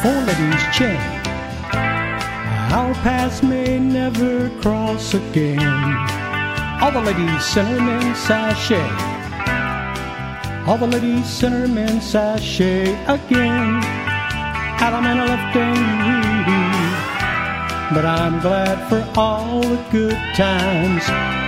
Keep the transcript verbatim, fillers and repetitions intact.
four ladies' chain. Our paths may never cross again. All the ladies, centermen, sashay. All the ladies, centermen, sashay again. Allemande left and but I'm glad for all the good times.